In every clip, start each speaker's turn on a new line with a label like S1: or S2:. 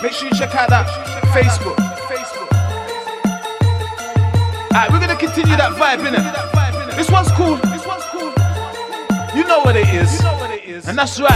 S1: Make sure you check out that Facebook. Alright, we're gonna continue that vibe, innit? This one's cool. You know what it is. And that's right.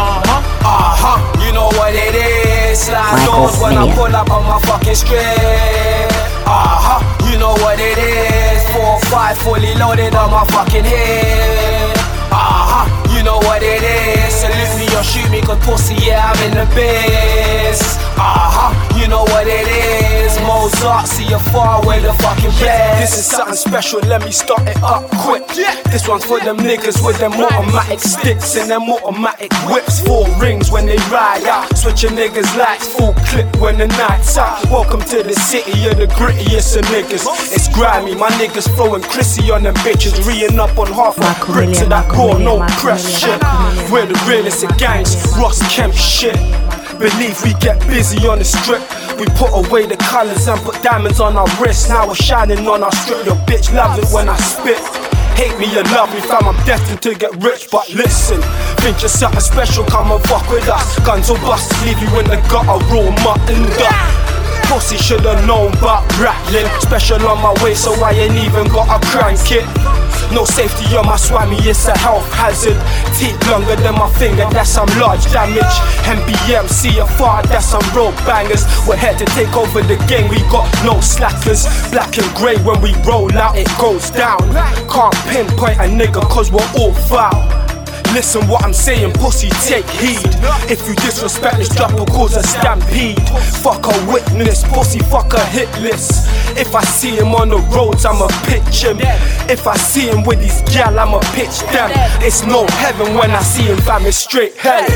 S2: You know what it is. Slide doors when I pull up on my fucking strip. You know what it is. 4-5 fully loaded on my fucking head. You know what it is. Salute me or shoot me, cause pussy, yeah, I'm in the biz. You know what it is. Mozart, see you far away, the fucking best. This is something special, let me start it up quick. This one's for them niggas with them automatic sticks and them automatic whips. 4 rings when they ride out, switching niggas lights, full clip when the night's out. Welcome to the city of the grittiest of niggas. It's grimy, my niggas throwing Chrissy on them bitches, reeing up on half a brick to that raw, no press shit. We're the realest of gangs, Ross Kemp shit. Believe we get busy on the strip. We put away the colours and put diamonds on our wrists. Now we're shining on our strip. Your bitch loves it when I spit. Hate me or love me fam, I'm destined to get rich. But listen, think you're something special, come and fuck with us. Guns or bust, leave you in the gutter, raw mutton duck. Pussy should've known about rattling. Special on my way, so I ain't even got a crank it. No safety on my swammy, it's a health hazard. Teeth longer than my finger, that's some large damage. MBM, CFR, that's some real bangers. We're here to take over the game, we got no slackers. Black and grey, when we roll out, it goes down. Can't pinpoint a nigga, cause we're all foul. Listen what I'm saying, pussy, take heed. If you disrespect this drop will cause a stampede. Fuck a witness, pussy, fuck a hit list. If I see him on the roads, I'ma pitch him. If I see him with these gal, I'ma pitch them. It's no heaven when I see him, fam, it's straight hell.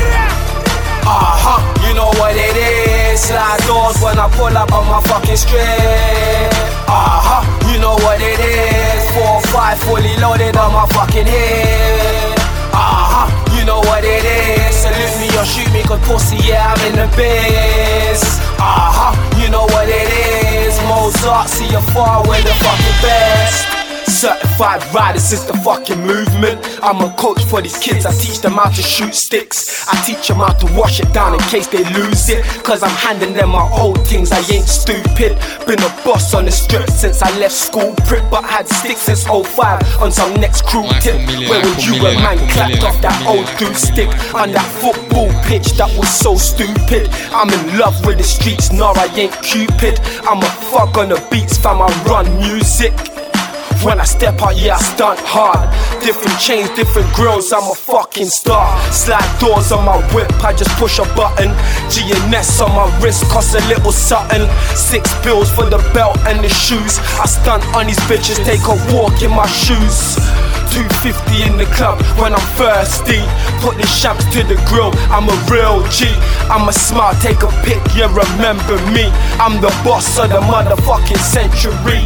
S2: You know what it is. Slide doors when I pull up on my fucking strip. You know what it is. 4-5 fully loaded on my fucking head. You know what it is. Salute me or shoot me, cause pussy, yeah, I'm in the biz. You know what it is. Mozart, see you far away, the fucking best. Certified riders is the fucking movement. I'm a coach for these kids, I teach them how to shoot sticks. I teach them how to wash it down in case they lose it. Cause I'm handing them my old things, I ain't stupid. Been a boss on the strip since I left school prick. But I had sticks since 05 on some next crew tip. Where would you when man clapped off that old dude stick on that football pitch that was so stupid. I'm in love with the streets, no I ain't Cupid. I'm a fuck on the beats fam, I run music. When I step out, yeah, I stunt hard. Different chains, different grills, I'm a fucking star. Slide doors on my whip, I just push a button. GNS on my wrist, cost a little something. 6 bills for the belt and the shoes. I stunt on these bitches, take a walk in my shoes. 250 in the club when I'm thirsty. Put the champs to the grill, I'm a real G. I'm a smile, take a pic, yeah, remember me. I'm the boss of the motherfucking century.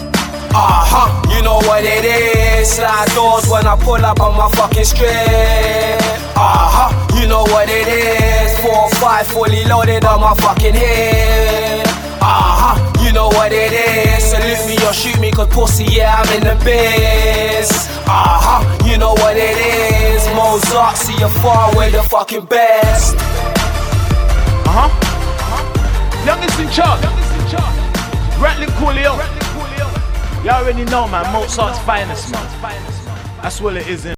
S2: You know what it is. Slide doors when I pull up on my fucking strip. You know what it is. 4-5 fully loaded on my fucking head. You know what it is. Salute me or shoot me, cause pussy, yeah, I'm in the biz. You know what it is. Mozart, see you far away, the fucking best.
S1: Youngest in charge. Rattling Coolio. You already know, man, Mozart's finest, man. That's what it is, innit?